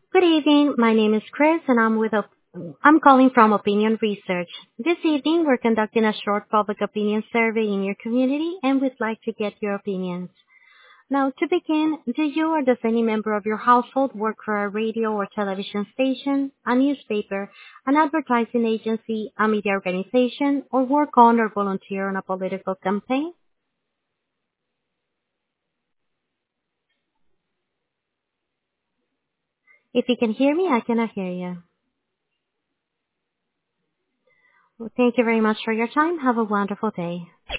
Good evening. My name is Chris, and I'm calling from Opinion Research. This evening, we're conducting a short public opinion survey in your community, and we'd like to get your opinions. Now, to begin, do you or does any member of your household work for a radio or television station, a newspaper, an advertising agency, a media organization, or work on or volunteer on a political campaign? If you can hear me, I cannot hear you. Well, thank you very much for your time. Have a wonderful day.